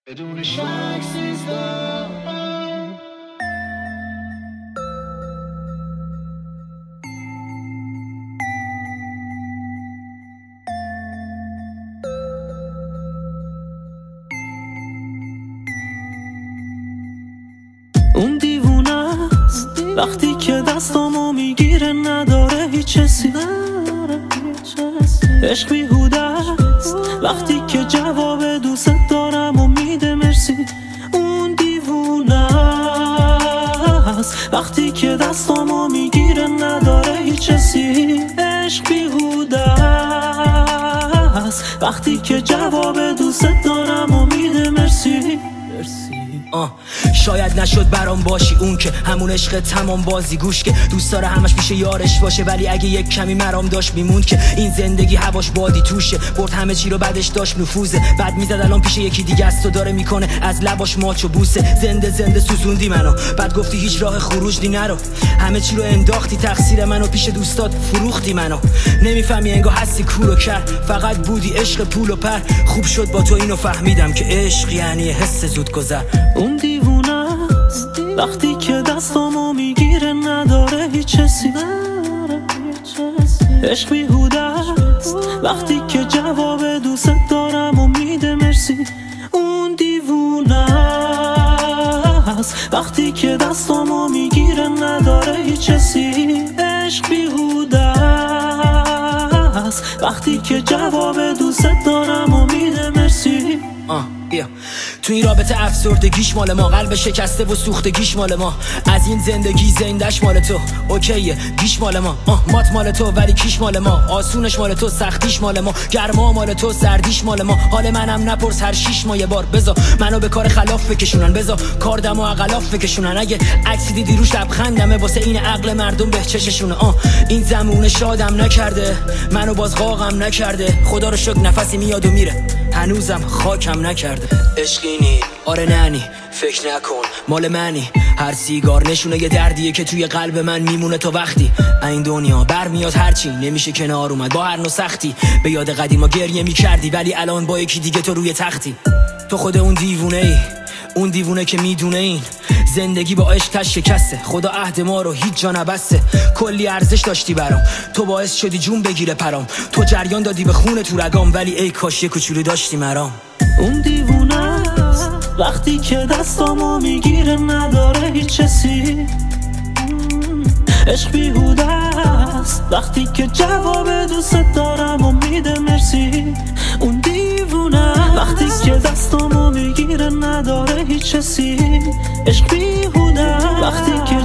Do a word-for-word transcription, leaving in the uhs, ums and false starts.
بدون شک سیزده اون دیوونه است وقتی که دستامو میگیره نداره هیچ حسی. عشق بیهوده است وقتی که جواب دوست دارم و میده مرسی. اون دیوونه است وقتی که دستامو میگیره نداره هیچ حسی. عشق بیهوده است وقتی که جواب دوست دارم و میده مرسی. آه شاید نشد برام باشی اون که همون عشق تمام بازی گوش که دوست داره همش پیش یارش باشه، ولی اگه یک کمی مرام داشت میموند که این زندگی هواش بادی توشه. برد همه چی رو بعدش داشت نفوذه، بعد میزد الان پیش یکی دیگه است و داره میکنه از لباش ماچ و بوسه. زنده زنده سوزوندی منو، بعد گفتی هیچ راه خروج دی نرو. همه چی رو انداختی تقصیر منو، پیش دوستات فروختی منو. نمیفهمی انگار هستی کور و کر، فقط بودی عشق پول و پر. خوب شد با تو اینو فهمیدم که عشق یعنی حس زود گذر. اون دیوونه است وقتی که دستامو میگیره نداره هیچ حسی. عشق بیهوده است وقتی که جواب دوست دارم و میده مرسی. اون دیوونه است وقتی که دستامو میگیره نداره هیچ حسی. عشق بیهوده است وقتی که جواب دوست دارم و میده مرسی. آه بیا تو این رابطه افسردگیش مال ما، قلب شکسته و سوختگیش مال ما. از این زندگی زندش مال تو، اوکیه گیش مال ما. آه مات مال تو ولی کیش مال ما. آسونش مال تو سختیش مال ما. گرما مال تو سردیش مال ما. حال منم نپرس هر شیش ماه یه بار. بزا منو به کار خلاف بکشونن، بزا کاردمو عقلاف بکشونن. اگه عکسی دیدی روش لبخندمه واسه این عقل مردم به چششونه. آه این زمونه شادم نکرده، منو باز غاغم نکرده. خدا رو شکر نفسی میاد و میره، هنوزم خاکم نکرده. عشقینی آره ننی فکر نکن مال منی. هر سیگار نشونه یه دردیه که توی قلب من میمونه تا وقتی این دنیا برمیاد هرچی نمیشه کنار اومد با هر نوع سختی. به یاد قدیما گریه میکردی ولی الان با یکی دیگه تو روی تختی. تو خود اون دیوونه ای، اون دیوونه که میدونه این زندگی با عشق تش شکسته. خدا عهد ما رو هیچ جا نبسته. کلی ارزش داشتی برام، تو باعث شدی جون بگیره پرام. تو جریان دادی به خون تو رگام، ولی ای کاش یه کوچولو داشتی مرام. اون دیوونه است وقتی که دستامو میگیره نداره هیچ حسی. عشق بیهوده است وقتی که جواب دوست دارم و میده مرسی. اون دیوونه وقتی که دستامو میگیره نداره هیچ حسی. عشق بیهوده وقتی که